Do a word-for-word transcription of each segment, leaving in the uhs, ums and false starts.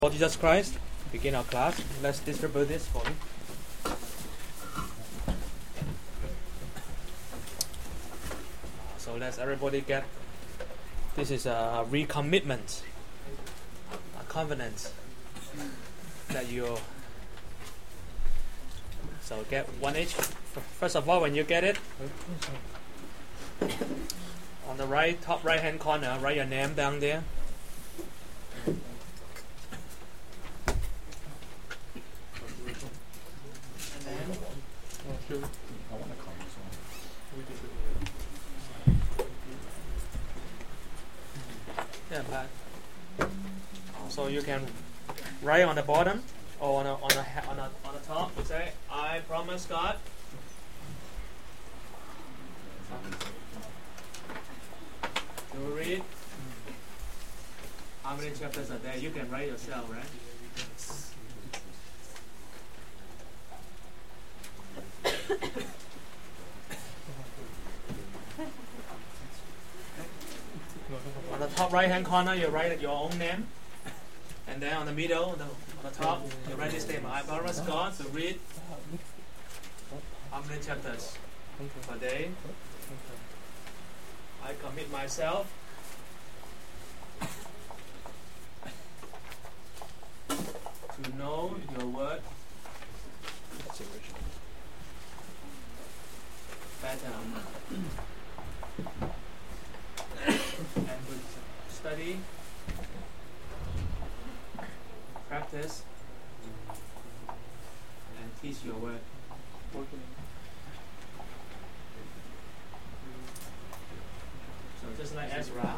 Lord Jesus Christ, begin our class. Let's distribute this for me. So let's everybody get. This is a recommitment, a covenant that you. So get one each. First of all, when you get it, on the right top right hand corner, write your name down there. Yeah, but so you can write on the bottom or on a, on a, on a, on the top. You say, "I promise God." To read how many chapters are there? You can write yourself, right? On the top right hand corner, you write your own name, and then on the middle, on the, on the top, you write this statement: "I promise God to read how many chapters per day. I commit myself to know your word better and to study, practice, and teach your word." So just like Ezra.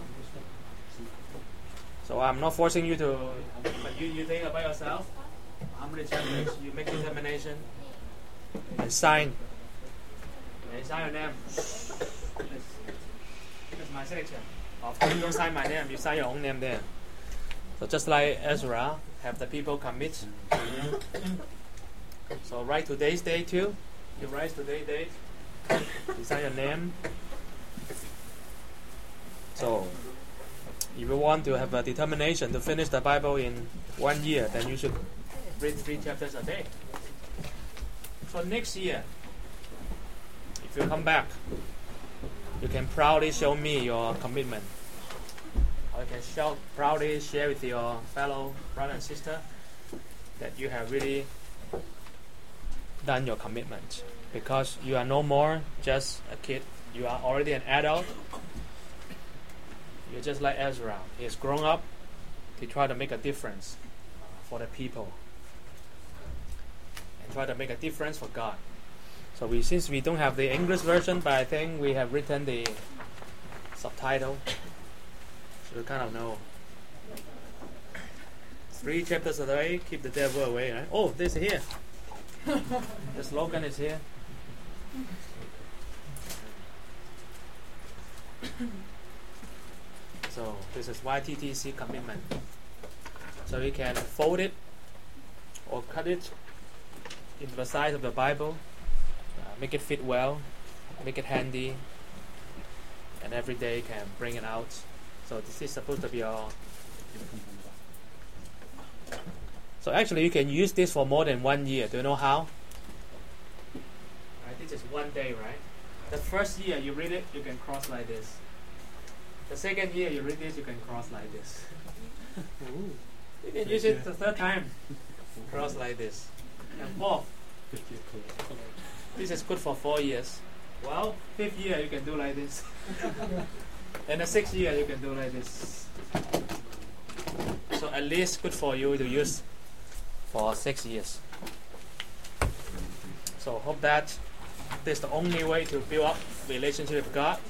So I'm not forcing you to, but you, you think about yourself. How many chapters? You make determination and sign. And sign your name. That's, that's my signature. Of course, you don't sign my name. You sign your own name there. So just like Ezra, have the people commit. So write today's date too. You write today's date. You sign your name. So, if you want to have a determination to finish the Bible in one year, then you should read three chapters a day. So next year, if you come back, you can proudly show me your commitment. Or you can show, proudly share with your fellow brother and sister that you have really done your commitment. Because you are no more just a kid. You are already an adult. You're just like Ezra. He has grown up to try to make a difference for the people and try to make a difference for God. So we, since we don't have the English version, but I think we have written the subtitle, so we kind of know. Three chapters a day, keep the devil away. Right? Oh, this is here. The slogan is here. So this is Y T T C commitment. So you can fold it or cut it into the size of the Bible, uh, make it fit well, make it handy, and every day you can bring it out. So this is supposed to be your. So actually you can use this for more than one year. Do you know how? Right, this is one day, right? The first year you read it, you can cross like this. The second year you read this, you can cross like this. You can use it the third time, cross like this. And fourth, this is good for four years. Well, fifth year you can do like this. And the sixth year you can do like this. So at least good for you to use for six years. So hope that this is the only way to build up relationship with God.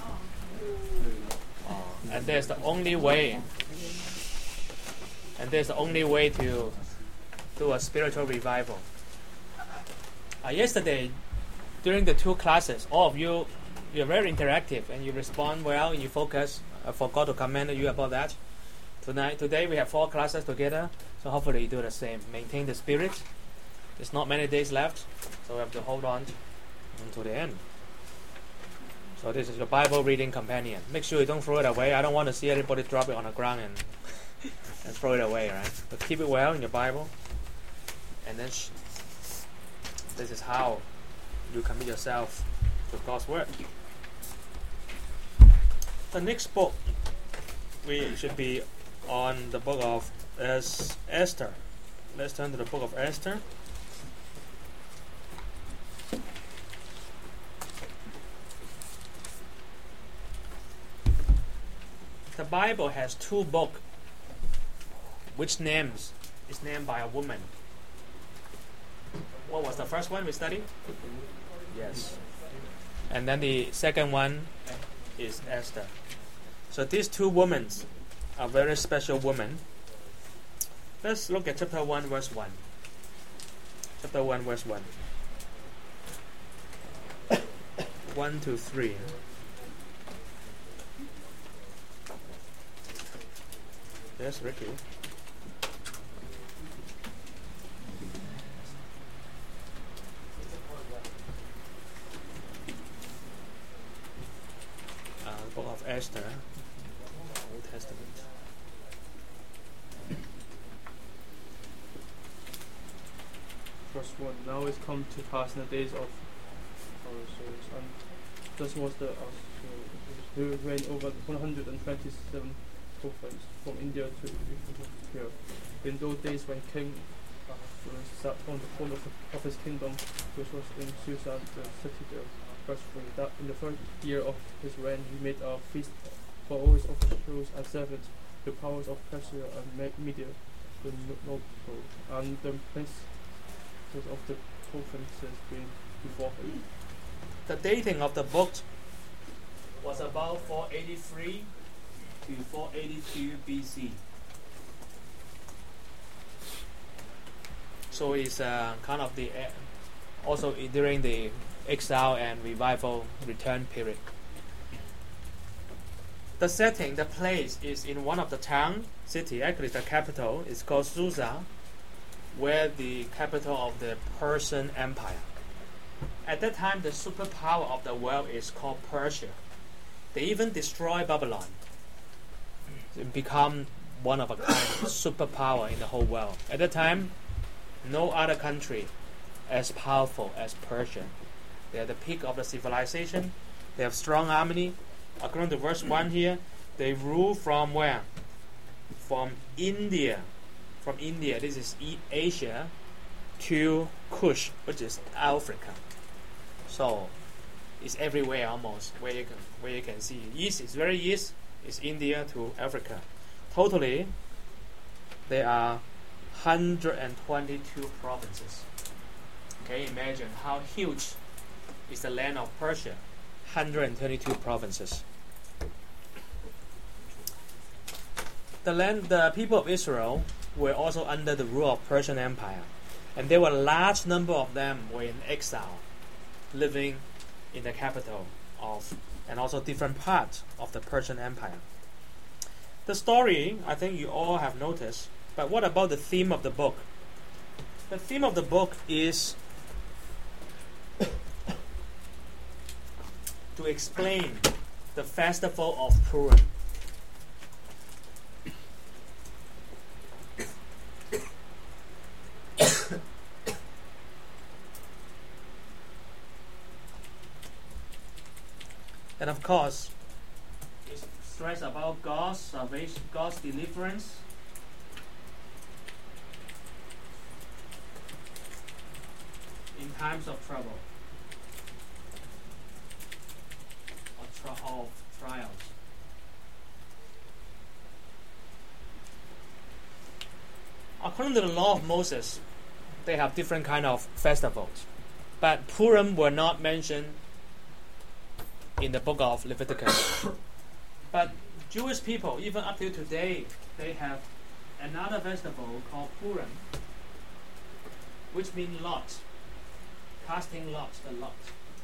And there's the only way, and there's the only way to do a spiritual revival. Uh, yesterday, during the two classes, all of you, you're very interactive and you respond well and you focus. I forgot to comment you about that. Tonight, today we have four classes together, so hopefully you do the same. Maintain the spirit. There's not many days left, so we have to hold on until the end. So this is your Bible reading companion. Make sure you don't throw it away. I don't want to see everybody drop it on the ground and and throw it away, right? But keep it well in your Bible, and then sh- this is how you commit yourself to God's word. The next book we should be on the book of Es- Esther. Let's turn to the book of Esther. The Bible has two books which names is named by a woman. What was the first one we studied? Yes. And then the second one is Esther. So these two women are very special women. Let's look at chapter one, verse one. Chapter one, verse one. one to three. Yes, Ricky. Uh, the book of Esther, Old Testament. Verse one. Now it's come to pass in the days of our souls, and this was the uh, who reigned over one hundred twenty-seven provinces from India to Ethiopia. In those days, when King Ahasuerus sat on the throne of, of his kingdom, which was in Susa, the citadel. Verse three. That in the first year of his reign, he made a feast for all his officials and servants, the powers of Persia and Media, the noble, and the princes of the provinces being before him. The dating of the book was about four eighty-three to four eighty-two B C. So it's uh, kind of the uh, also during the exile and revival return period. The setting, the place is in one of the town, city, actually the capital, is called Susa, where the capital of the Persian Empire. At that time, the superpower of the world is called Persia. They even destroy Babylon. It become one of a kind superpower in the whole world. At that time, no other country as powerful as Persia. They are the peak of the civilization. They have strong army. According to verse one here, they rule from where? From India. From India, this is Asia, to Kush, which is Africa. So it's everywhere almost where you can where you can see. East is very east, is India to Africa. Totally, there are one hundred twenty-two provinces. Can you imagine how huge is the land of Persia? one hundred twenty-two provinces. The land, the people of Israel were also under the rule of Persian Empire, and there were a large number of them were in exile, living in the capital of, and also different parts of the Persian Empire. The story, I think you all have noticed, but what about the theme of the book? The theme of the book is to explain the festival of Purim. And of course, it's stress about God's salvation, God's deliverance. In times of trouble or tri- of trials. According to the law of Moses, they have different kind of festivals, but Purim were not mentioned in the book of Leviticus. But Jewish people, even up till today, they have another festival called Purim, which means lot, casting lots, the lot.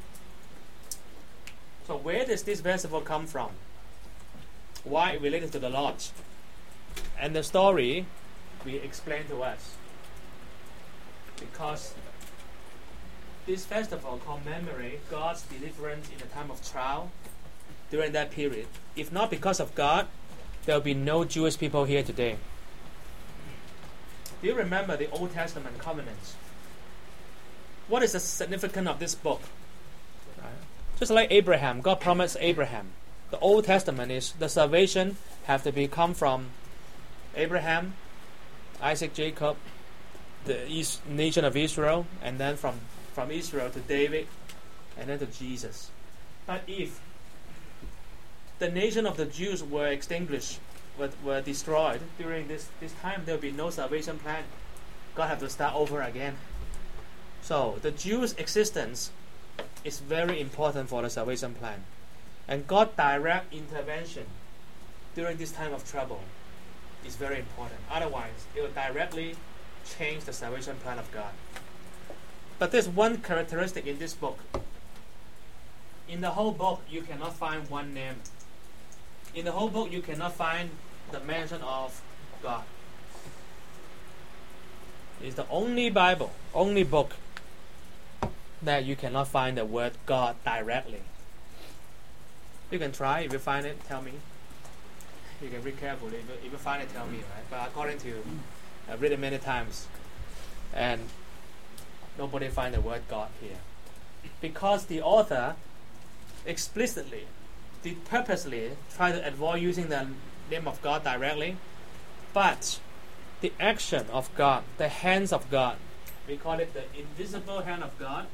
So where does this festival come from? Why it related to the lot? And the story we explain to us. Because this festival commemorates God's deliverance in the time of trial during that period. If not because of God, there will be no Jewish people here today. Do you remember the Old Testament covenants? What is the significance of this book? Right. Just like Abraham, God promised Abraham. The Old Testament is the salvation have to be come from Abraham, Isaac, Jacob, the East nation of Israel, and then from, from Israel to David, and then to Jesus. But if the nation of the Jews were extinguished, were, were destroyed during this, this time, there will be no salvation plan. God have to start over again. So the Jews' existence is very important for the salvation plan. And God's direct intervention during this time of trouble is very important. Otherwise, it will directly change the salvation plan of God. But there's one characteristic in this book. In the whole book, you cannot find one name. In the whole book, you cannot find the mention of God. It's the only Bible, only book that you cannot find the word God directly. You can try. If you find it, tell me. You can read carefully. If you, if you find it, tell me, right? But according to, I've read it many times, and nobody find the word God here. Because the author explicitly, did purposely try to avoid using the name of God directly, but the action of God, the hands of God, we call it the invisible hand of God,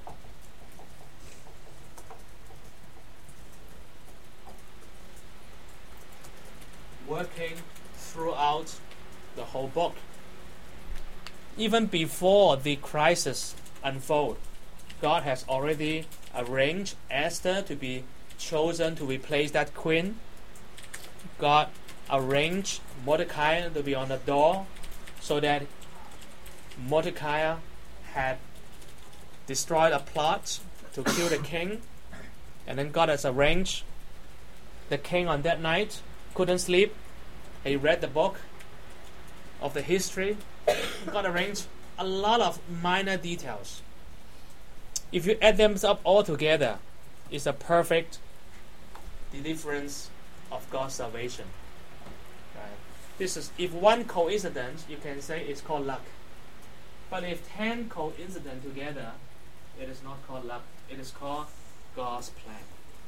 working throughout the whole book. Even before the crisis unfold, God has already arranged Esther to be chosen to replace that queen. God arranged Mordecai to be on the door so that Mordecai had destroyed a plot to kill the king, and then God has arranged the king on that night couldn't sleep. He read the book of the history. God arranged a lot of minor details. If you add them up all together, it's a perfect deliverance of God's salvation. Right? This is, if one coincidence, you can say it's called luck. But if ten coincidences together, it is not called luck. It is called God's plan.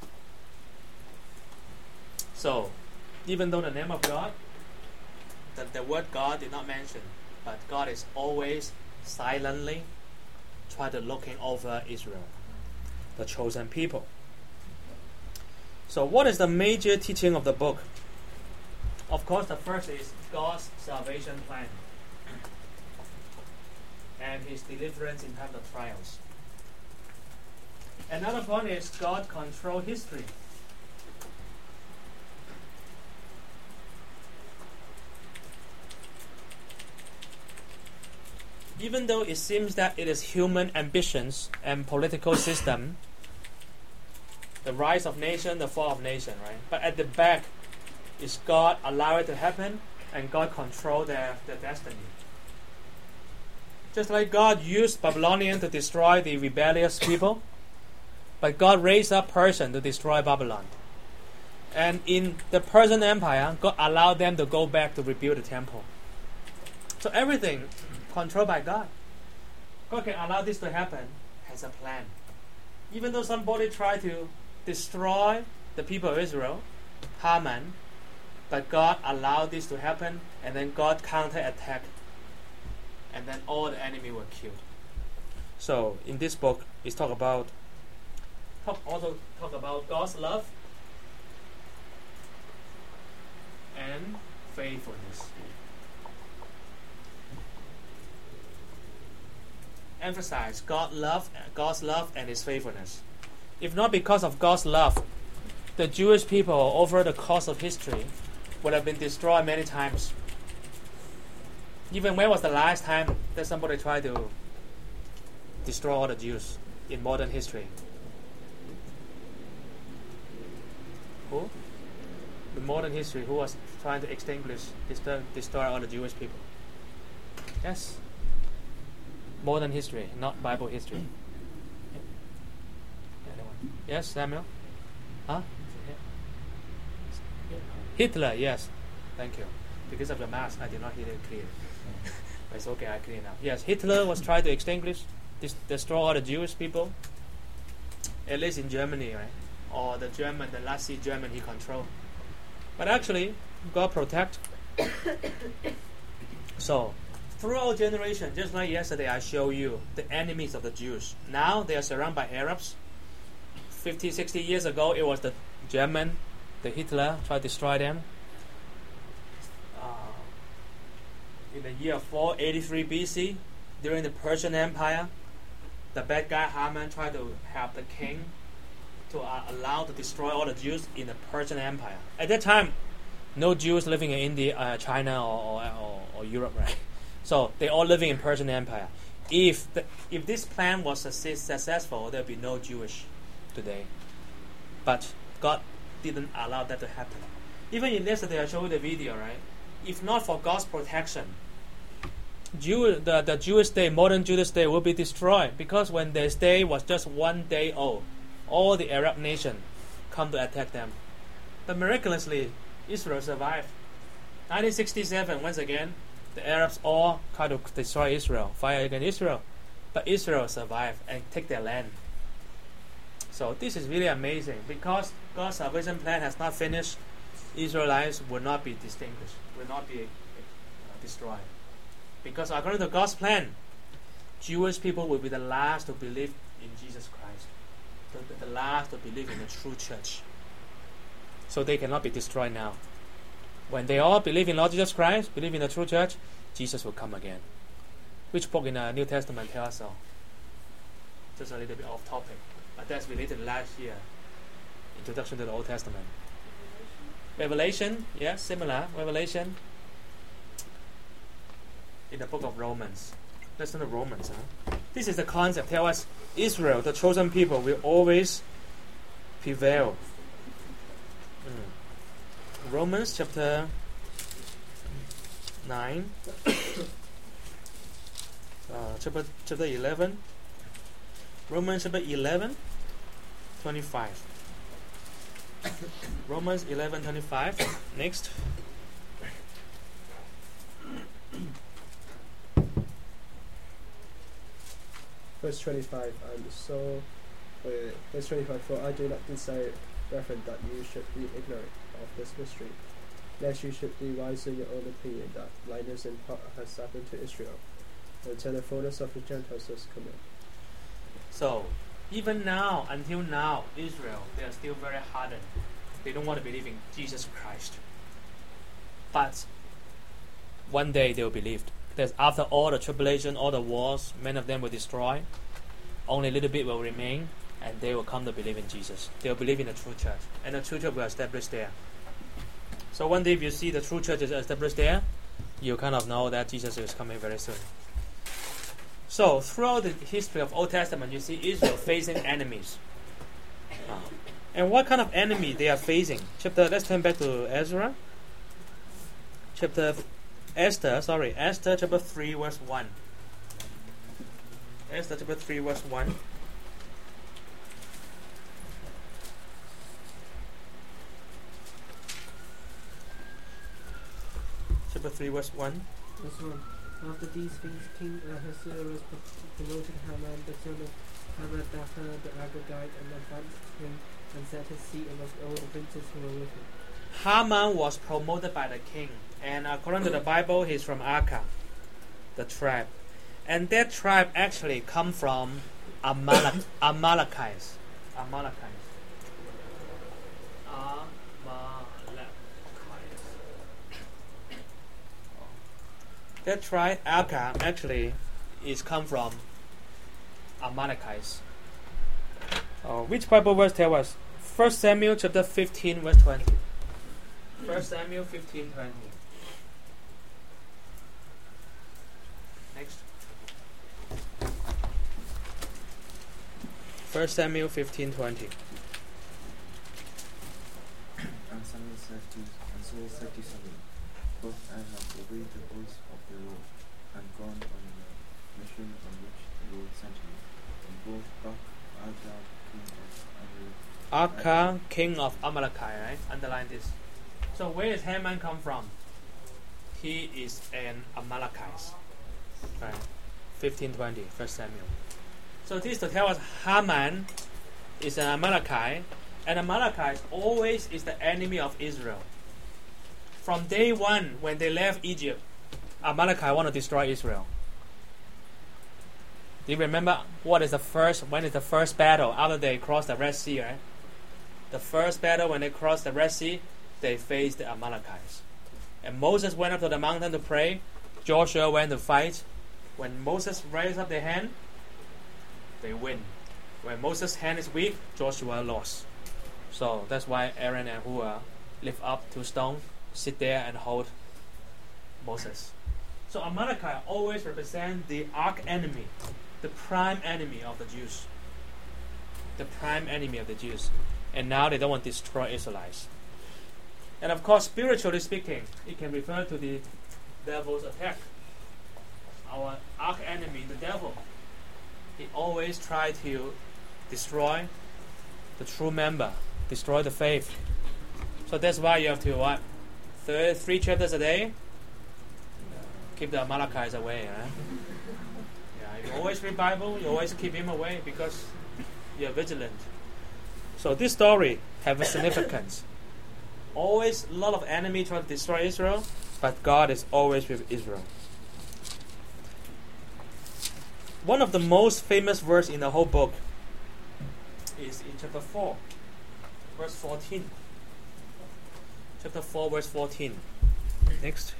So, even though the name of God, the, the word God did not mention, but God is always silently trying to looking over Israel, the chosen people. So what is the major teaching of the book? Of course, the first is God's salvation plan and His deliverance in times of trials. Another point is God control history. Even though it seems that it is human ambitions and political system, the rise of nation, the fall of nation, right? But at the back is God allow it to happen, and God control their, their destiny. Just like God used Babylonian to destroy the rebellious people, but God raised up Persian to destroy Babylon. And in the Persian Empire, God allowed them to go back to rebuild the temple. So everything controlled by God. God can allow this to happen, has a plan. Even though somebody tried to destroy the people of Israel, Haman, but God allowed this to happen, and then God counterattacked, and then all the enemy were killed. So in this book, it's talk about talk also talk about God's love and faithfulness. Emphasize God love, God's love and His faithfulness. If not because of God's love, the Jewish people over the course of history would have been destroyed many times. Even when was the last time that somebody tried to destroy all the Jews in modern history? Who? In modern history, who was trying to extinguish, destroy, destroy all the Jewish people? Yes. Modern history, not Bible history. Yes, Samuel? Huh? Hitler, yes. Thank you. Because of the mask, I did not hear it clear. But it's okay, I clear now. Yes, Hitler was trying to extinguish, dis- destroy all the Jewish people. At least in Germany, right? Or the German, the Nazi German he controlled. But actually, God protect. So, throughout generation, just like yesterday I showed you, the enemies of the Jews. Now they are surrounded by Arabs. fifty, sixty years ago, it was the German, the Hitler, tried to destroy them. Uh, in the year four eighty-three B C, during the Persian Empire, the bad guy Haman tried to help the king to uh, allow to destroy all the Jews in the Persian Empire. At that time, no Jews living in India, uh, China, or, or, or, or Europe, right? So they all living in Persian Empire. If the, if this plan was success, successful, there would be no Jewish today. But God didn't allow that to happen. Even in yesterday, I showed you the video, right? If not for God's protection, Jew, the, the Jewish state, modern Jewish state, will be destroyed, because when their state was just one day old, all the Arab nation come to attack them. But miraculously, Israel survived. nineteen sixty-seven, once again, the Arabs all try to destroy Israel, fight against Israel. But Israel survived and take their land. So this is really amazing. Because God's salvation plan has not finished, Israelites will not be distinguished, will not be uh, destroyed. Because according to God's plan, Jewish people will be the last to believe in Jesus Christ, the, the last to believe in the true church. So they cannot be destroyed now. When they all believe in Lord Jesus Christ, believe in the true church, Jesus will come again. Which book in the New Testament tells us so? Just a little bit off topic, but that's related to last year. Introduction to the Old Testament. Revelation, yes, similar. Revelation in the book of Romans. Listen to Romans. Huh? This is the concept. Tell us Israel, the chosen people, will always prevail. Mm. Romans chapter nine, uh, chapter chapter eleven. Romans chapter eleven, twenty-five. Romans eleven twenty-five. Next. Verse twenty-five. And so, uh, verse twenty-five. For I do not desire, brethren, that you should be ignorant of this mystery, lest you should be wise in your own opinion, that blindness in part has happened to Israel, until the fullness of the Gentiles has come in. So, even now, until now, Israel, they are still very hardened. They don't want to believe in Jesus Christ. But one day they will believe that after all the tribulation, all the wars, many of them will destroy. Only a little bit will remain, and they will come to believe in Jesus. They will believe in the true church, and the true church will establish there. So one day if you see the true church is established there, you kind of know that Jesus is coming very soon. So throughout the history of Old Testament, you see Israel facing enemies. Uh, and what kind of enemy they are facing? Chapter. Let's turn back to Ezra. Chapter Esther. Sorry, Esther chapter three verse one. Esther chapter three verse one. Chapter three verse one. Verse one. After these things, King Ahasuerus promoted Haman, the son of Hammedatha the Agagite, and advanced him and set his seat amongst all the princes who were with him. Haman was promoted by the king, and according to the Bible, he's from Akka, the tribe, and that tribe actually come from Amalek, Amalekites. Amalekites. That tribe, Akka, actually is come from Amalekites. Oh, which Bible verse tell us? First Samuel chapter fifteen verse twenty. First Samuel fifteen twenty. Next. First Samuel fifteen twenty. And Samuel said to and Saul said to Samuel, both I have obeyed the voice of the Lord and gone on the mission on which the Lord sent me, and both Buck, Agag, king of Amalek, Akka, king of Amalekite, right? Underline this. So where does Haman come from? He is an Amalekite. Right? fifteen twenty, First Samuel. So this to tell us Haman is an Amalekite, and Amalekite always is the enemy of Israel. From day one, when they left Egypt, Amalekite want to destroy Israel. Do you remember what is the first? When is the first battle after they crossed the Red Sea? Right? The first battle when they crossed the Red Sea, they faced the Amalekites. And Moses went up to the mountain to pray. Joshua went to fight. When Moses raised up their hand, they win. When Moses' hand is weak, Joshua lost. So that's why Aaron and Hur lift up two stones, sit there and hold Moses. So Amalekite always represent the arch enemy, the prime enemy of the Jews. The prime enemy of the Jews. And now they don't want to destroy Israelites. And of course, spiritually speaking, it can refer to the devil's attack. Our arch enemy, the devil, he always tries to destroy the true member, destroy the faith. So that's why you have to what? Third, three chapters a day? Keep the Amalekites away. Huh? Yeah, you always read Bible, you always keep him away because you're vigilant. So this story has a significance. Always a lot of enemy try to destroy Israel, but God is always with Israel. One of the most famous verse in the whole book is in chapter four, verse fourteen. Chapter four, verse fourteen. Next.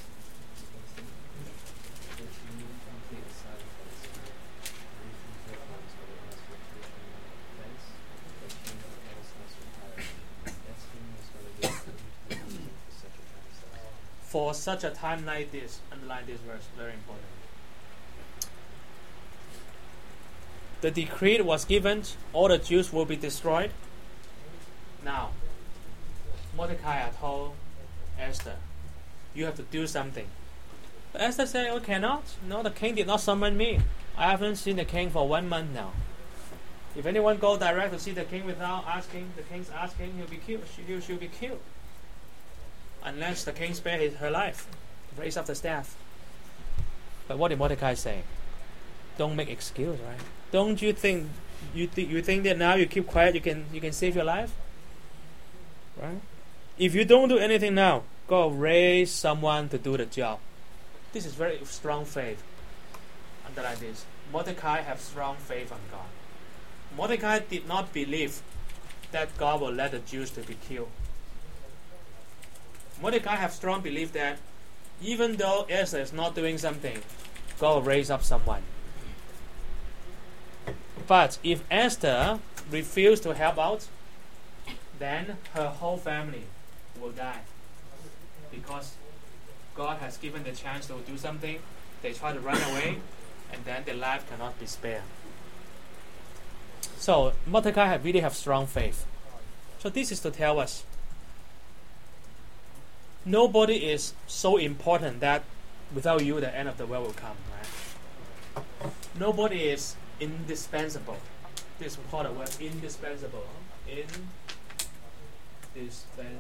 For such a time like this, underline this verse, very important. The decree was given, all the Jews will be destroyed. Now, Mordecai told Esther, you have to do something. But Esther said, oh, cannot. No, the king did not summon me. I haven't seen the king for one month now. If anyone go direct to see the king without asking, the king's asking, he'll be killed. She, she'll be killed. Unless the king spare his, her life, raise up the staff. But what did Mordecai say? Don't make excuse, right? Don't you think you th- you think that now you keep quiet, you can you can save your life, right? If you don't do anything now, God raise someone to do the job. This is very strong faith. Underline this. Mordecai have strong faith on God. Mordecai did not believe that God will let the Jews to be killed. Mordecai have strong belief that even though Esther is not doing something, God will raise up someone. But if Esther refuses to help out, then her whole family will die. Because God has given the chance to do something, they try to run away, and then their life cannot be spared. So Mordecai have really have strong faith. So this is to tell us, nobody is so important that without you the end of the world will come, right? Nobody is indispensable. This is called the word indispensable. Indispensable.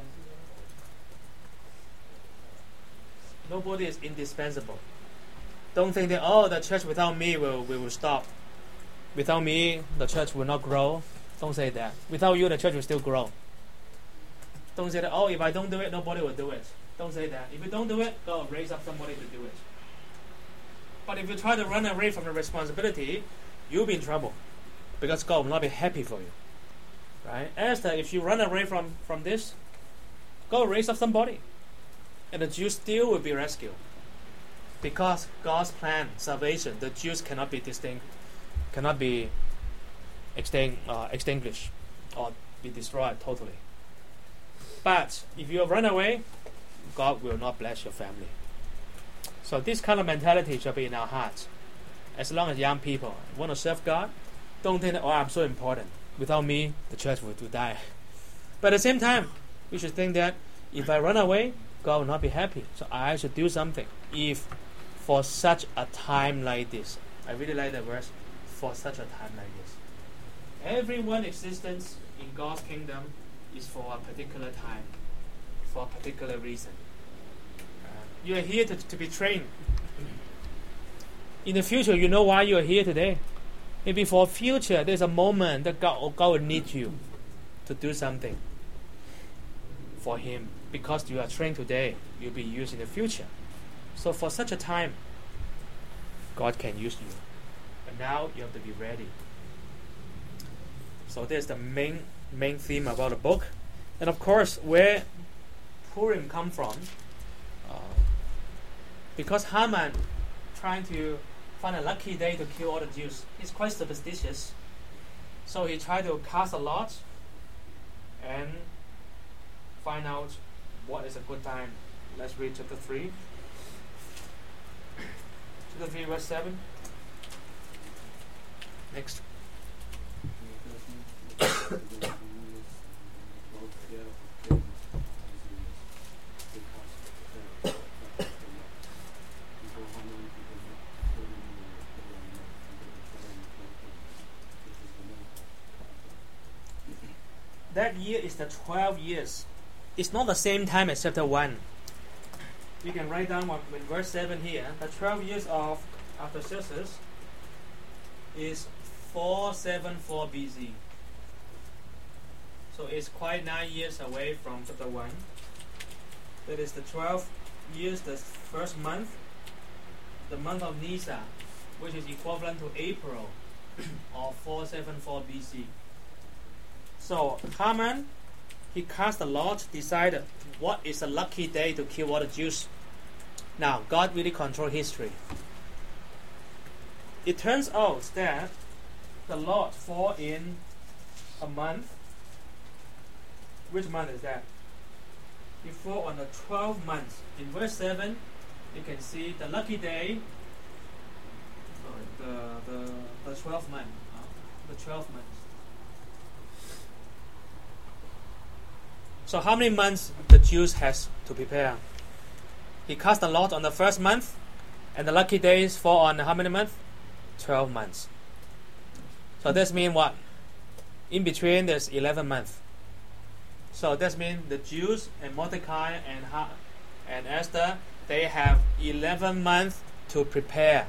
Nobody is indispensable. Don't think that, oh, the church without me will, will, will stop. Without me, the church will not grow. Don't say that. Without you, the church will still grow. Don't say that, oh, if I don't do it, nobody will do it. Don't say that. If you don't do it, God will raise up somebody to do it. But if you try to run away from the responsibility, you'll be in trouble. Because God will not be happy for you. Right? Esther, if you run away from, from this, God will raise up somebody. And the Jews still will be rescued. Because God's plan, salvation, the Jews cannot be distinct, cannot be extinct, uh, extinguished or be destroyed totally. But if you run away, God will not bless your family. So this kind of mentality should be in our hearts. As long as young people want to serve God, don't think that, oh, I'm so important. Without me, the church will die. But at the same time, we should think that if I run away, God will not be happy. So I should do something. If for such a time like this, I really like that verse, for such a time like this. Everyone's existence in God's kingdom is for a particular time. for a particular reason. Uh, you are here to, to be trained. In the future, you know why you are here today. Maybe for future, there's a moment that God, God will need you to do something for Him. Because you are trained today, you'll be used in the future. So for such a time, God can use you. But now you have to be ready. So there's the main main theme about the book. And of course, where Purim come from, uh, because Haman trying to find a lucky day to kill all the Jews, he's quite superstitious. So he tried to cast a lot and find out what is a good time. Let's read chapter three. Chapter three, verse seven. Next. That year is the twelve years. It's not the same time as chapter one. You can write down what, in verse seven here. The twelve years of Artaxerxes is four seventy-four B C. So it's quite nine years away from chapter one. That is the twelve years, the first month, the month of Nisan, which is equivalent to April of four seventy-four B C. So Haman, he cast a lot, decided what is a lucky day to kill all the Jews. Now, God really controls history. It turns out that the lot fall in a month. Which month is that? It fall on the twelfth month. In verse seven, you can see the lucky day, sorry, the, the, the twelfth month. Uh, the twelfth month. So how many months the Jews has to prepare? He cast a lot on the first month, and the lucky days fall on how many months? Twelve months. So this means what? In between there's eleven months. So this means the Jews and Mordecai and ha- and Esther, they have eleven months to prepare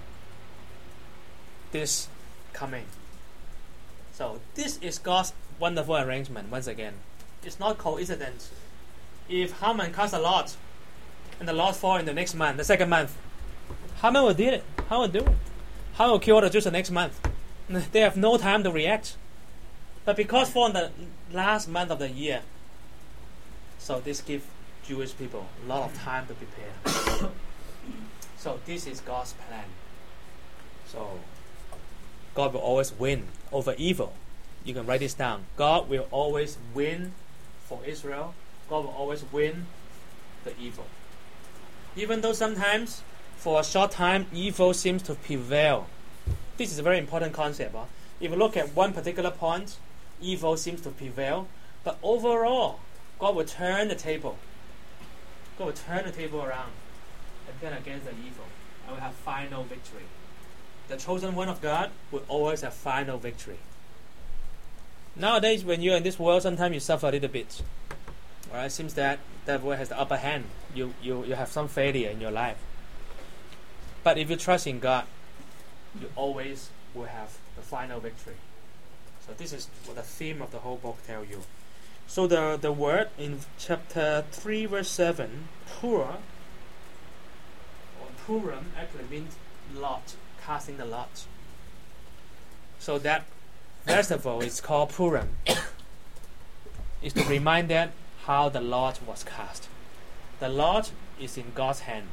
this coming. So this is God's wonderful arrangement once again. It's not coincidence. If Haman cast a lot, and the lot fall in the next month, the second month, Haman will do it. Haman will do it. Haman will kill all the Jews the next month. They have no time to react. But because fall in the last month of the year, so this gives Jewish people a lot of time to prepare. So this is God's plan. So God will always win over evil. You can write this down. God will always win for Israel. God will always win the evil. Even though sometimes, for a short time, evil seems to prevail. This is a very important concept. Huh? If you look at one particular point, evil seems to prevail. But overall, God will turn the table. God will turn the table around and turn against the evil. And we have final victory. The chosen one of God will always have final victory. Nowadays, when you're in this world, sometimes you suffer a little bit. Alright, it seems that the devil has the upper hand. You, you, you have some failure in your life. But if you trust in God, you always will have the final victory. So this is what the theme of the whole book tells you. So the, the word in chapter three, verse seven, Pur, or Purim, actually means lot, casting the lot. So that festival is called Purim. It's to remind that how the lot was cast. The lot is in God's hand.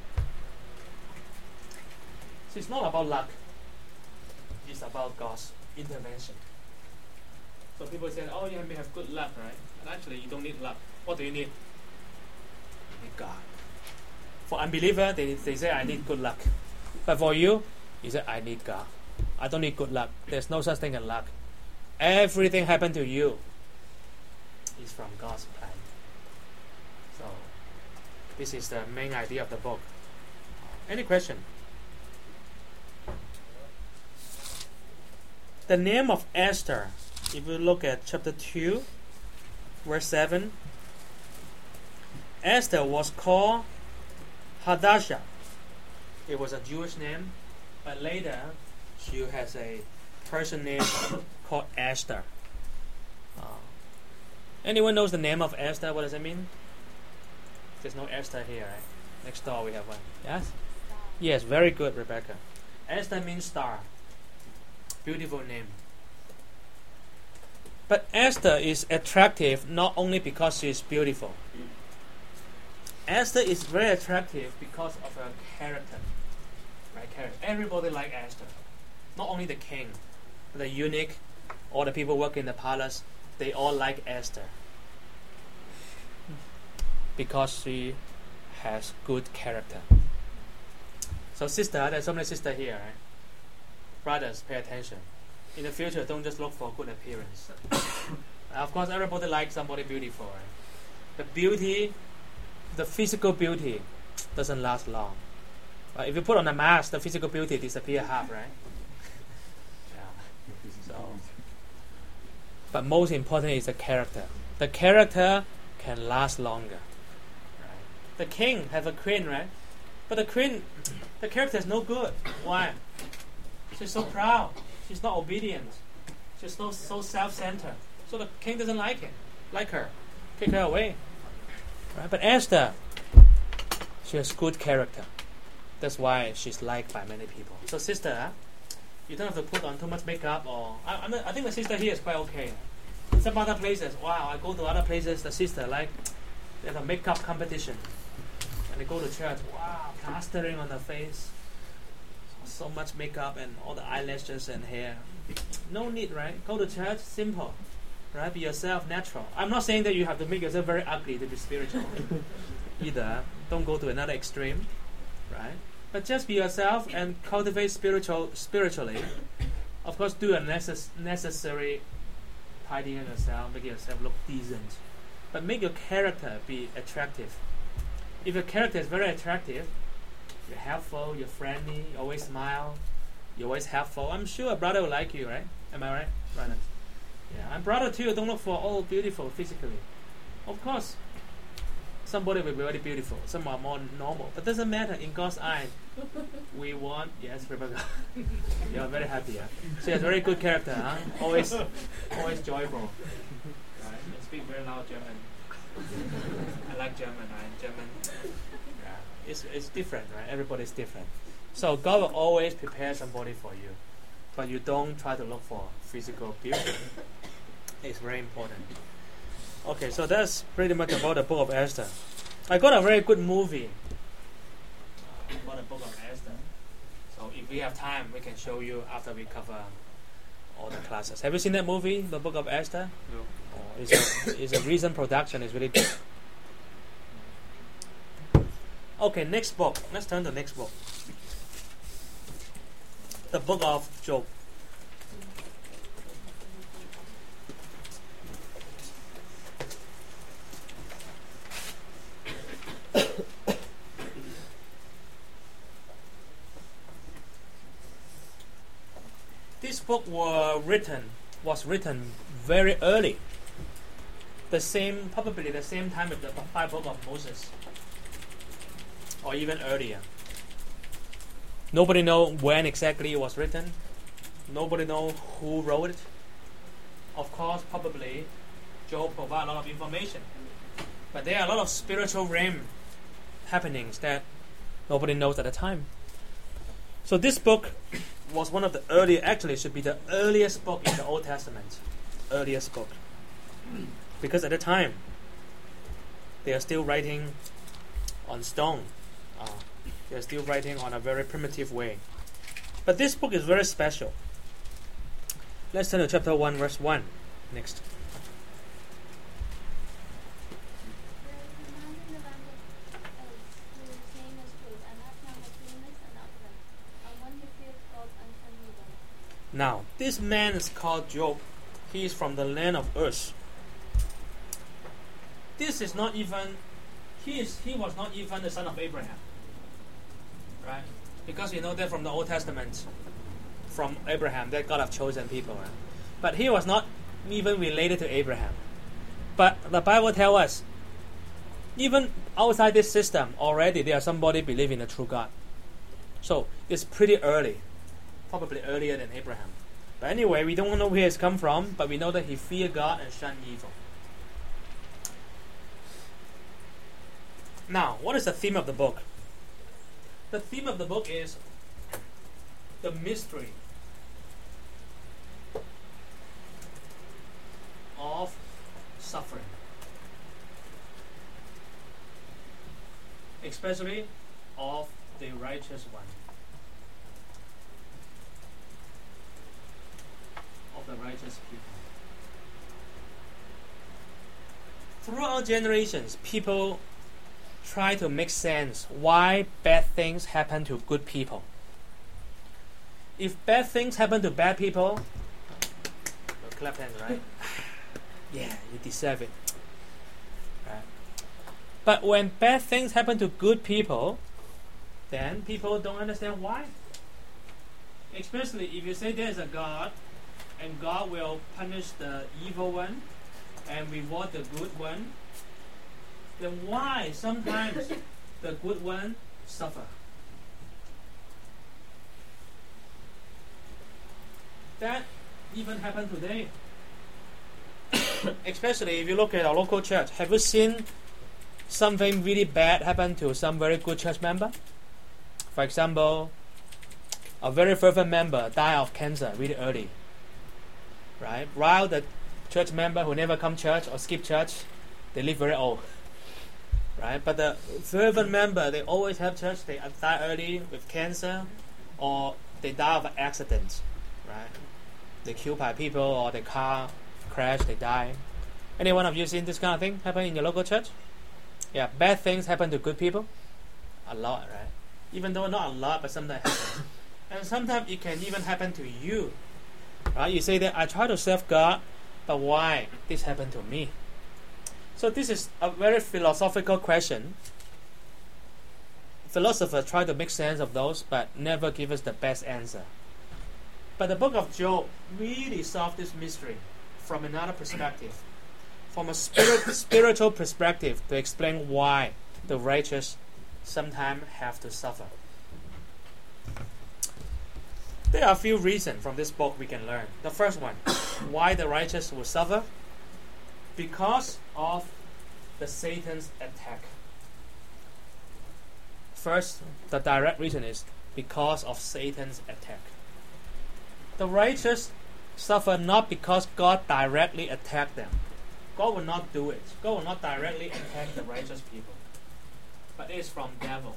So it's not about luck. It's about God's intervention. So people say, oh, you may have good luck, right? And actually, you don't need luck. What do you need? You need God. For unbeliever, they, they say, I need good luck. But for you, you say, I need God. I don't need good luck. There's no such thing as luck. Everything happened to you is from God's plan. So, this is the main idea of the book. Any question? The name of Esther, if you look at chapter two, verse seven, Esther was called Hadassah. It was a Jewish name, but later she has a Persian name called Esther. Uh, anyone knows the name of Esther? What does it mean? There's no Esther here, right? Next door we have one. Yes? Yes, very good, Rebecca. Esther means star. Beautiful name. But Esther is attractive not only because she is beautiful. Esther is very attractive because of her character. Right, character. Everybody like Esther. Not only the king, the eunuch, or the people working in the palace, they all like Esther. Because she has good character. So sister, there's so many sisters here, right? Brothers, pay attention. In the future, don't just look for good appearance. Of course, everybody likes somebody beautiful, right? The beauty, the physical beauty, doesn't last long. Right? If you put on a mask, the physical beauty disappears half, right? Yeah. So, but most important is the character. The character can last longer. Right? The king have a queen, right? But the queen, the character is no good. Why? She's so proud. She's not obedient. She's so so self-centered. So the king doesn't like it, like her, kick her away. Right? But Esther, she has good character. That's why she's liked by many people. So sister, huh? You don't have to put on too much makeup. Or I, I'm not, I think the sister here is quite okay. In some other places, wow, I go to other places, the sister like they have a makeup competition. And they go to church, wow, plastering on the face. So much makeup and all the eyelashes and hair. No need, right? Go to church, simple. Right? Be yourself, natural. I'm not saying that you have to make yourself very ugly to be spiritual. Either. Don't go to another extreme. Right? But just be yourself and cultivate spiritual spiritually. Of course, do a necess- necessary tidying yourself, make yourself look decent. But make your character be attractive. If your character is very attractive, you're helpful, you're friendly, you always smile, you're always helpful, I'm sure a brother will like you, right? Am I right, brother? Yeah, and brother too, don't look for all beautiful physically. Of course, somebody will be very beautiful, some are more normal, but doesn't matter, in God's eye, we want, yes, Rebecca, you're very happy, huh? She has very good character, huh? Always, always joyful. Right? And speak very loud German. I like German, right? German. Yeah. It's it's different, right? Everybody's different. So God will always prepare somebody for you, but you don't try to look for physical beauty. It's very important. Okay, so that's pretty much about the book of Esther. I got a very good movie uh, about the book of Esther. So if we have time, we can show you after we cover all the classes. Have you seen that movie, the book of Esther? No. Oh, it's a, it's a recent production. It's really good. Okay, next book. Let's turn to the next book. The book of Job. This book was written was written very early. The same, probably the same time with the five books of Moses, or even earlier. Nobody knows when exactly it was written. Nobody knows who wrote it. Of course, probably Job provides a lot of information, but there are a lot of spiritual realm happenings that nobody knows at the time. So this book was one of the early, actually should be the earliest book in the Old Testament. Earliest book. Because at the time, they are still writing on stone. Uh, they are still writing on a very primitive way. But this book is very special. Let's turn to chapter one, verse one. Next. Now, this man is called Job. He is from the land of Uz. This is not even, he is he was not even the son of Abraham. Right? Because you know that from the Old Testament, from Abraham, that God have chosen people. Right? But he was not even related to Abraham. But the Bible tells us even outside this system, already there are somebody believing in a true God. So it's pretty early, probably earlier than Abraham. But anyway, we don't know where he's come from, but we know that he feared God and shunned evil. Now, what is the theme of the book? The theme of the book is the mystery of suffering, especially of the righteous one, of the righteous people. Throughout generations, people try to make sense why bad things happen to good people. If bad things happen to bad people, well, clap hands, right? Yeah, you deserve it. Right. But when bad things happen to good people, then people don't understand why. Especially if you say there's a God, and God will punish the evil one and reward the good one, then why sometimes the good one suffer? That even happen today. Especially if you look at our local church. Have you seen something really bad happen to some very good church member? For example, a very fervent member died of cancer really early. Right? While the church member who never come church or skip church, they live very old. Right? But the fervent member, they always have church, they die early with cancer, or they die of an accident. Right? They killed by people, or the car crash, they die. Any one of you seen this kind of thing happen in your local church? Yeah, bad things happen to good people. A lot, right? Even though not a lot, but sometimes happen. And sometimes it can even happen to you. Right? You say that I try to serve God, but why this happened to me? So this is a very philosophical question. Philosophers try to make sense of those, but never give us the best answer. But the book of Job really solved this mystery from another perspective, from a spirit, spiritual perspective, to explain why the righteous sometimes have to suffer. There are a few reasons from this book we can learn. The first one, why the righteous will suffer? Because of the Satan's attack. First, the direct reason is because of Satan's attack. The righteous suffer not because God directly attacked them. God will not do it. God will not directly attack the righteous people. But it is from devil.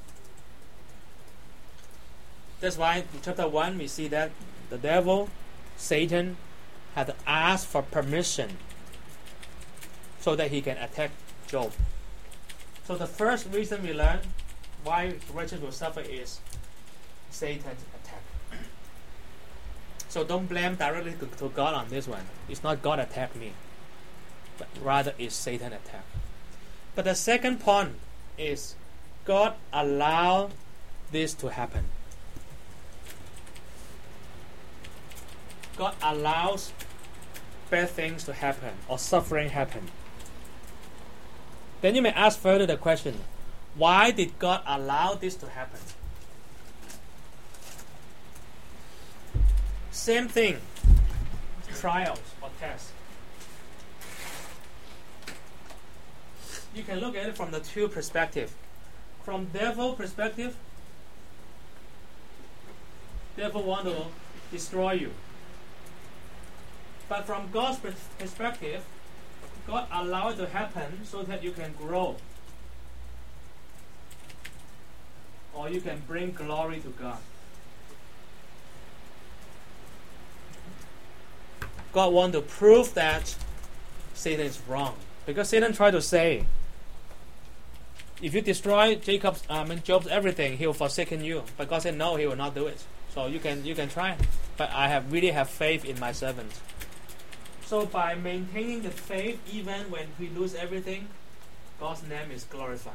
That's why in chapter one we see that the devil, Satan, had to ask for permission so that he can attack Job. So the first reason we learn why the righteous will suffer is Satan's attack. So don't blame directly to, to God on this one. It's not God attacked me, but rather it's Satan attack. But the second point is God allowed this to happen. God allows bad things to happen or suffering happen. Then you may ask further the question, why did God allow this to happen? Same thing, trials or tests. You can look at it from the two perspectives. From devil perspective, devil want to destroy you. But from God's perspective, God allow it to happen so that you can grow, or you can bring glory to God. God want to prove that Satan is wrong, because Satan tried to say, if you destroy Jacob's, um, and Job's everything, he will forsaken you. But God said no, he will not do it. So you can you can try, but I have really have faith in my servant. So by maintaining the faith, even when we lose everything, God's name is glorified.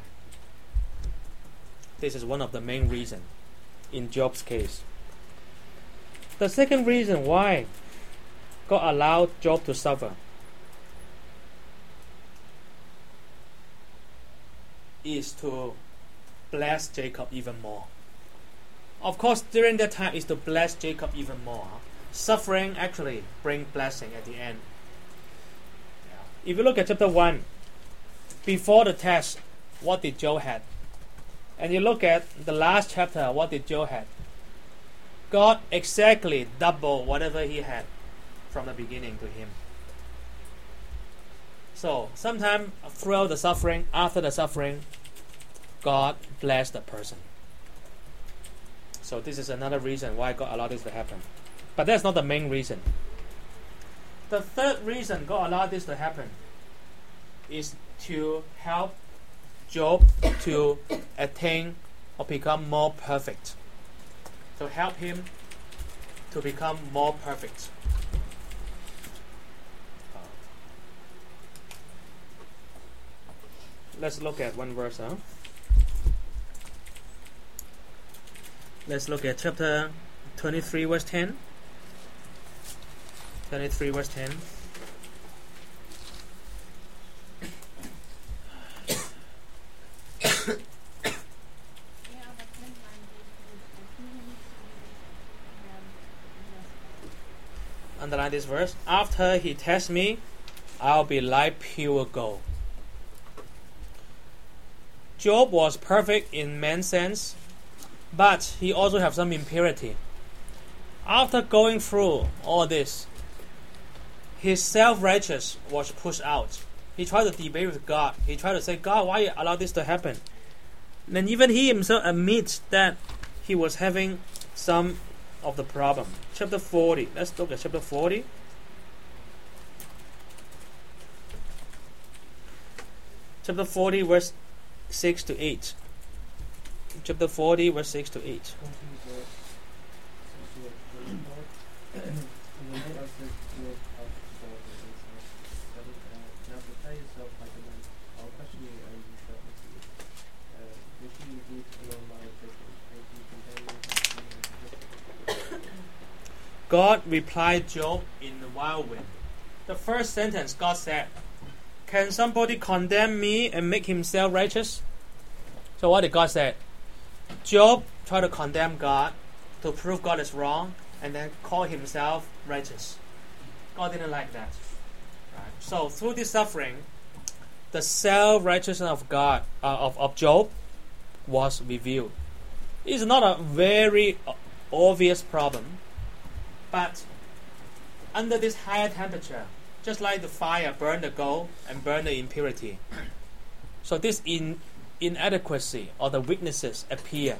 This is one of the main reasons in Job's case. The second reason why God allowed Job to suffer is to bless Jacob even more. Of course, during that time is to bless Jacob even more. Suffering actually bring blessing at the end. If you look at chapter one, before the test, what did Job had? And you look at the last chapter, what did Job had? God exactly double whatever he had from the beginning to him. So, sometime throughout the suffering, after the suffering, God blessed the person. So this is another reason why God allowed this to happen. But that's not the main reason. The third reason God allowed this to happen is to help Job to attain or become more perfect. To help him to become more perfect. Let's look at one verse. Huh? Let's look at chapter twenty-three, verse ten. twenty-three, verse ten. Underline this verse. After he tests me, I'll be like pure gold. Job was perfect in man's sense, but he also have some impurity. After going through all this, his self-righteous was pushed out. He tried to debate with God. He tried to say, God, why you allow this to happen? And even he himself admits that he was having some of the problem. Chapter forty. Let's look at chapter forty. Chapter forty, verse six to eight. Chapter forty, verse six to eight. God replied Job in the whirlwind. The first sentence God said, can somebody condemn me and make himself righteous? So what did God say? Job tried to condemn God to prove God is wrong and then call himself righteous. God didn't like that. Right? So through this suffering, the self-righteousness of God, uh, of, of Job was revealed. It's not a very obvious problem, but under this higher temperature, just like the fire burn the gold and burn the impurity, so this in, inadequacy or the weaknesses appear.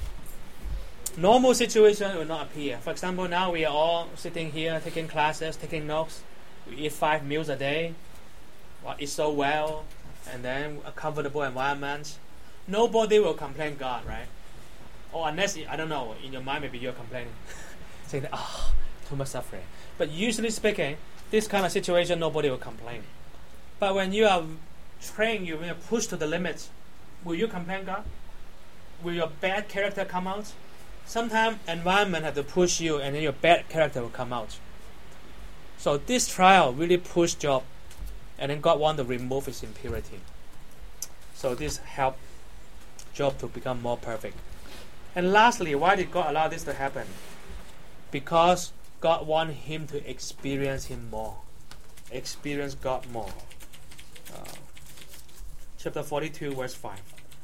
Normal situation will not appear. For example, now we are all sitting here taking classes, taking notes. We eat five meals a day, well, eat so well, and then a comfortable environment. Nobody will complain God, right? Or unless, I don't know, in your mind maybe you're complaining. Saying that, oh, too much suffering. But usually speaking, this kind of situation, nobody will complain. But when you are trained, you are pushed to the limit, will you complain God? Will your bad character come out? Sometimes environment have to push you and then your bad character will come out. So this trial really pushed Job, and then God wanted to remove his impurity. So this helped Job to become more perfect. And lastly, why did God allow this to happen? Because God wanted him to experience him more. Experience God more. Uh, chapter forty-two, verse five.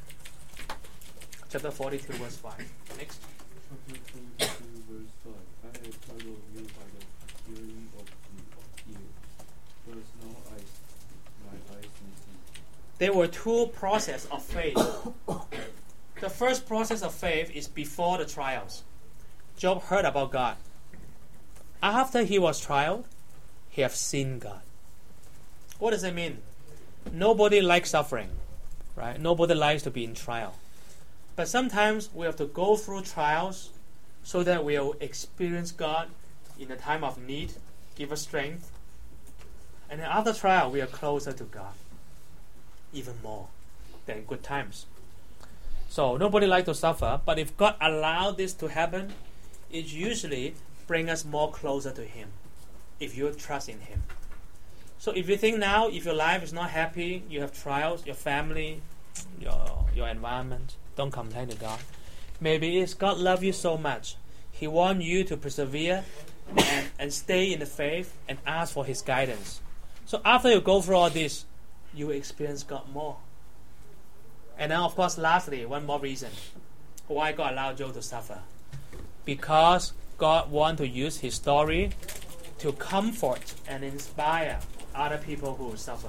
Chapter forty-two, verse five. Next. Chapter twenty-two, verse five. I have heard of you by the hearing of the ear. Whereas now I, my eyes may see. There were two processes of faith. The first process of faith is before the trials. Job heard about God. After he was trialed, he have seen God. What does it mean? Nobody likes suffering, right? Nobody likes to be in trial. But sometimes we have to go through trials so that we will experience God in the time of need, give us strength. And then after trial, we are closer to God, even more than good times. So nobody likes to suffer, but if God allowed this to happen, it usually brings us more closer to Him, if you trust in Him. So if you think now, if your life is not happy, you have trials, your family, your your environment. Don't complain to God. Maybe it's God love you so much. He wants you to persevere and, and stay in the faith and ask for His guidance. So after you go through all this, you will experience God more. And then of course lastly, one more reason why God allowed Job to suffer. Because God wants to use his story to comfort and inspire other people who suffer.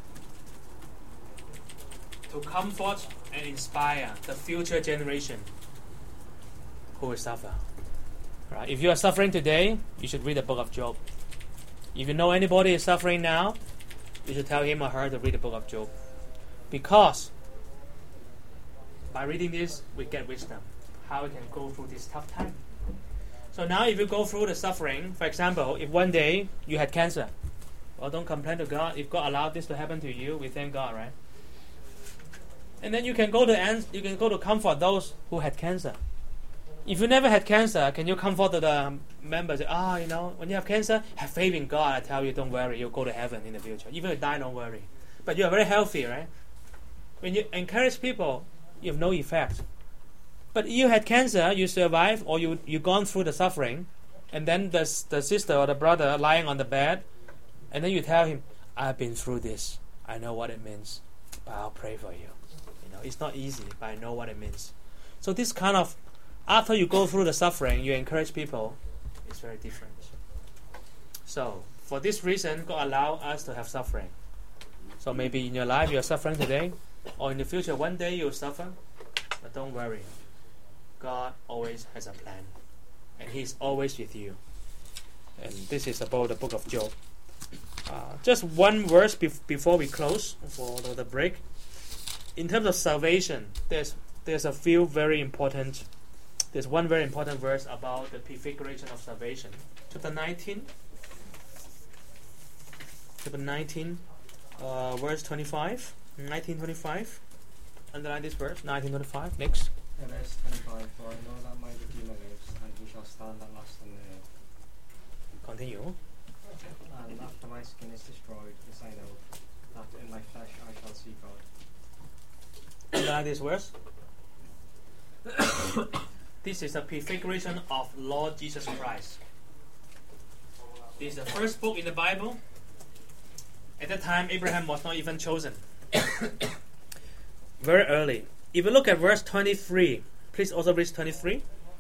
To comfort and inspire the future generation who will suffer. Right? If you are suffering today, you should read the book of Job. If you know anybody is suffering now, you should tell him or her to read the book of Job. Because by reading this, we get wisdom. How we can go through this tough time. So now if you go through the suffering, for example, if one day you had cancer, well, don't complain to God. If God allowed this to happen to you, we thank God, right? And then you can go to ans- you can go to comfort those who had cancer. If you never had cancer, can you comfort the members? Ah, oh, you know, when you have cancer, have faith in God. I tell you, don't worry, you'll go to heaven in the future. Even if you die, don't worry. But you are very healthy, right? When you encourage people, you have no effect. But you had cancer, you survived, or you you gone through the suffering, and then the the sister or the brother lying on the bed, and then you tell him, "I've been through this. I know what it means, but I'll pray for you." You know, it's not easy, but I know what it means. So this kind of, after you go through the suffering, you encourage people. It's very different. So for this reason, God allow us to have suffering. So maybe in your life you are suffering today, or in the future one day you'll suffer, but don't worry. God always has a plan, and He's always with you. And this is about the book of Job. Uh, just one verse bef- before we close for the break. In terms of salvation, there's there's a few very important. There's one very important verse about the prefiguration of salvation. Chapter nineteen. Chapter nineteen, uh, verse twenty-five. nineteen twenty-five. Underline this verse. nineteen twenty-five. Next. In verse twenty-five, for I know that my Redeemer lives, and he shall stand at last on the earth. Continue. And after my skin is destroyed, this I know, that in my flesh I shall see God. Underline this verse. This is a prefiguration of Lord Jesus Christ. This is the first book in the Bible. At that time, Abraham was not even chosen. Very early. If you look at verse twenty-three, please also read twenty-three.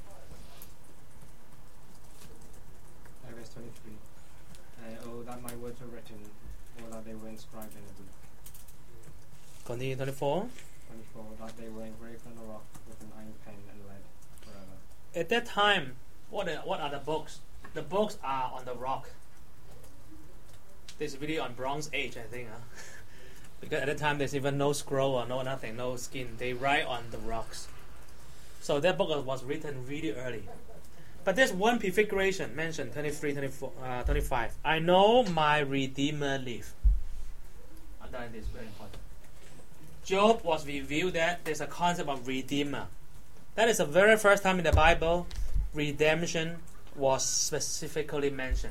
Uh, verse twenty-three. Uh, oh, that my words were written, or that they were inscribed in a book. Continue twenty-four. twenty-four. That they were engraved on a rock with an iron pen and lead forever. At that time, what are, what are the books? The books are on the rock. This is really on Bronze Age, I think. Huh? Because at the time there's even no scroll or no nothing, no skin. They write on the rocks. So that book was written really early. But there's one prefiguration mentioned, twenty-three, twenty-four, uh, twenty-five. I know my Redeemer lives. Underline this, very important. Job was revealed that there's a concept of Redeemer. That is the very first time in the Bible redemption was specifically mentioned.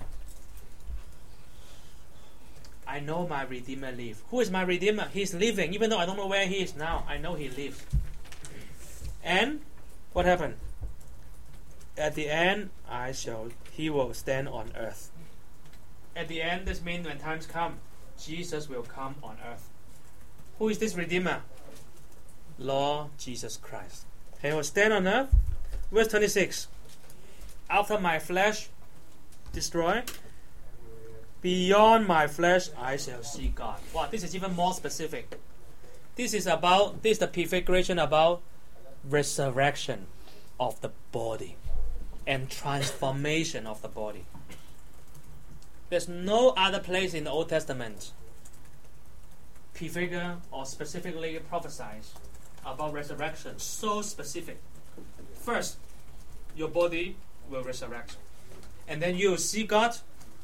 I know my Redeemer lives. Who is my Redeemer? He is living. Even though I don't know where he is now, I know he lives. And what happened? At the end, I shall. He will stand on earth. At the end, this means when times come, Jesus will come on earth. Who is this Redeemer? Lord Jesus Christ. He will stand on earth. Verse twenty-six. After my flesh destroyed, beyond my flesh, I shall see God. Wow, this is even more specific. This is about, this is the prefiguration about resurrection of the body and transformation of the body. There's no other place in the Old Testament prefigure or specifically prophesies about resurrection so specific. First, your body will resurrect. And then you will see God.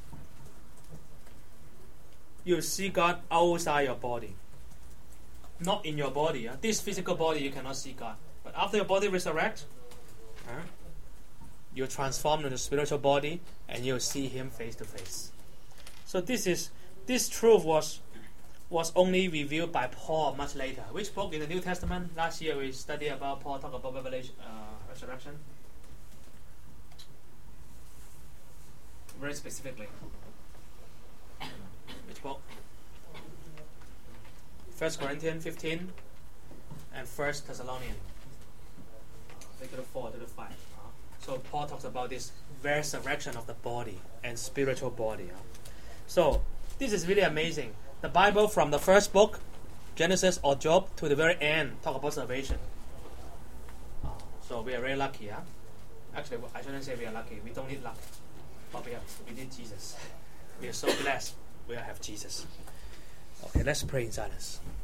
You will see God outside your body. Not in your body. Uh. This physical body you cannot see God. But after your body resurrects, uh, you transform into a spiritual body and you will see Him face to face. So this is this truth was was only revealed by Paul much later. Which book in the New Testament? Last year we studied about Paul talk about revelation, uh, resurrection. Very specifically. Which book? First Corinthians fifteen and First Thessalonians. They go to four to the five. Uh, so Paul talks about this resurrection of the body and spiritual body. Uh. So this is really amazing. The Bible from the first book, Genesis or Job, to the very end talk about salvation. Uh, so we are very lucky. Huh? Actually, I shouldn't say we are lucky. We don't need luck, but we have we need Jesus. We are so blessed. We have Jesus. Okay, let's pray in silence.